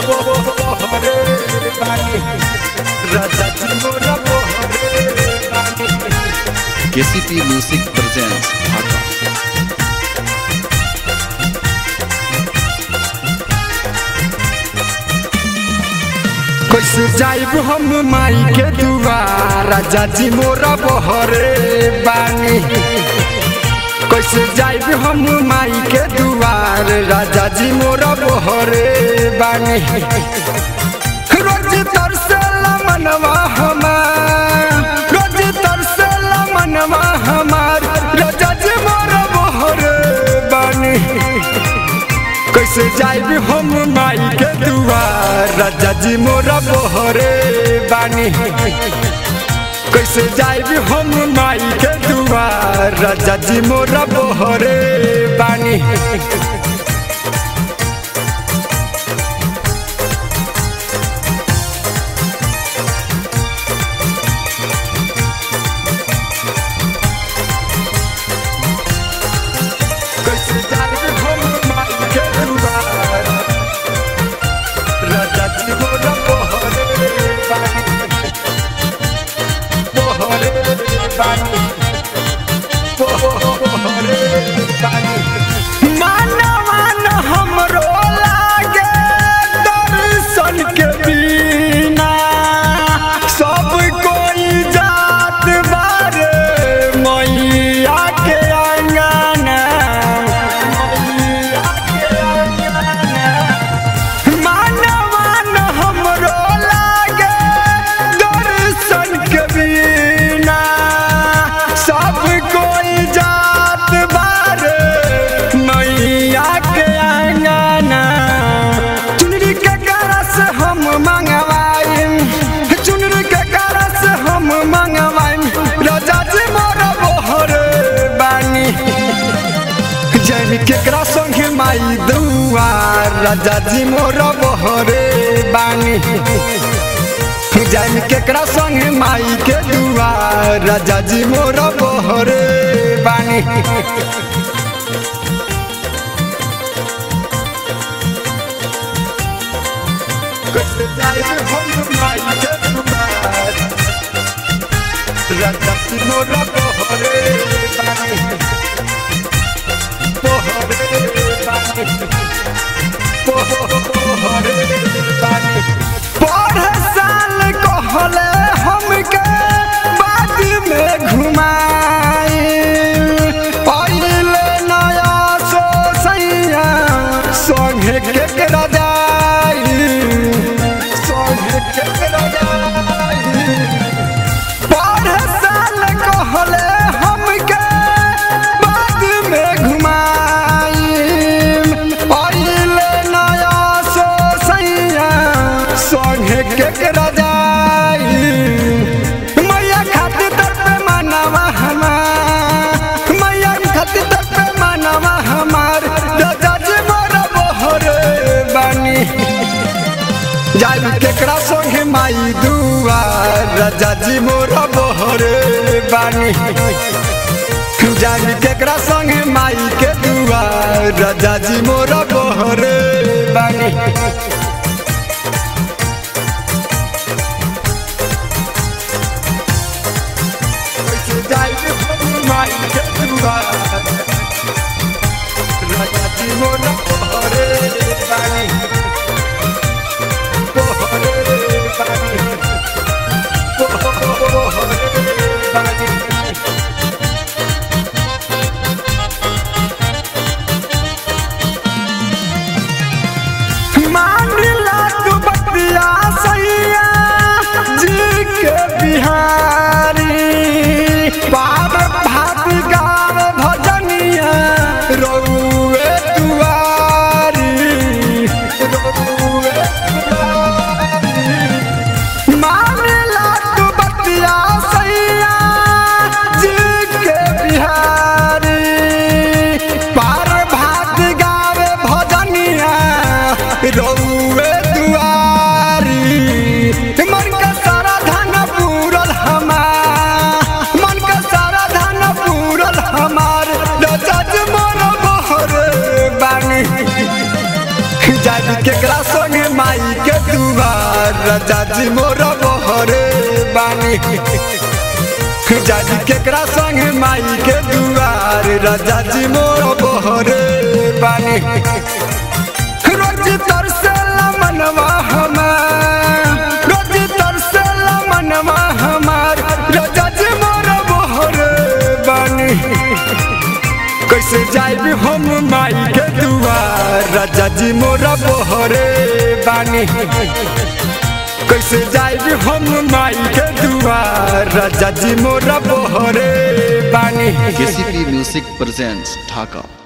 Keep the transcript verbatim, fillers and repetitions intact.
KCP music presents ढाका। कैसे जाइब हम माई के दुआर राजा जी मोरा बहरे बानी। कैसे जाइब हम माई के दुआर राजा जी मोरा बहरे बानी। रोज तरसेला मनवा हमार, रोज तरसेला मनवा हमार राजा जी मोरा बहरे बानी। कैसे जाइब हम माई के दुआर राजा जी मोरा बहरे बानी। कैसे जाइब हम माई के दुआर राजा जी मोरा बहरे बानी। कैसे जाइब हम माई के दुआर राजा जी मोरा बहरे बानी। बहरे बानी, बहरे बानी। मानवान हमरो लागे दर्शन के बिना, सब कोई जात बारे मैया के अंगना। मानवान हमरो लागे दर्शन के बिना, सब कोई जात बारे मैया के अंगना। चुनरी के करस हम मंगवाइम, चुनरी के करस हम मंगवाइम राजा जी मोरा बहरे बानी। जैन केकरा संगे माई दुआर राजा जी मोरा बहरे बानी। जान केकरा संगे माई के दुआर राजा जी मोरा बहरे बानी। कैसे जाइब हम माई के दुआर राजा जी मोरा बहरे बानी। बहरे बानी, बहरे बानी। पढ़े साल कहले हमके बाद में घुमाई, पहिले नया सोसैया संगे केकरा जाई, संगे केकरा जाई। पढ़े साल कहले हमके बाद में घुमाई, पहिले नया सोसैया संगे केकरा जाई। मैया खातिर तर पे मानवा हमार, मैया खातिर तर पे मानवा हमार राजा जी मोरा बहरे बानी। जाइब केकरा संगे माई दुआर राजा जी मोरा बहरे बानी। जाइब केकरा संगे माई के दुआर राजा जी मोरा बहरे बानी। जाइब हम माई के दुआर राजा जी मोरा बहरे बानी। बहरे बानी, बहरे बानी। मान ला तू बतिया सैया जी के बिहारी, पार भात गार राजा जी मोरा बहरे बानी जाजी केकरा संग माई के दुआर राजा जी मोरा बहरे बानी रोज तरसेला मनवा हमार रोज तरसेला मनवा हमार राजा जी मोरा बहरे बानी कैसे जाइब हम माई के दुआर राजा जी मोरा बहरे बानी कैसे जाइब हम माई के दुआर राजा जी मोरा बहरे बानी K C P Music presents Dhaka.